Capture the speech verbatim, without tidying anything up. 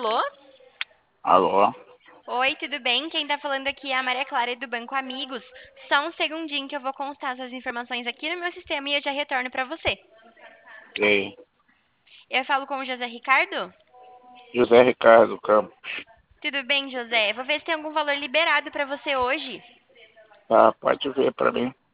Alô? Alô? Oi, tudo bem? Quem tá falando aqui é a Maria Clara do Banco Amigos. Só um segundinho que eu vou constar suas informações aqui no meu sistema e eu já retorno pra você. Ok. Eu falo com o José Ricardo? José Ricardo Campos. Tudo bem, José? Vou ver se tem algum valor liberado pra você hoje. Tá, pode ver pra mim.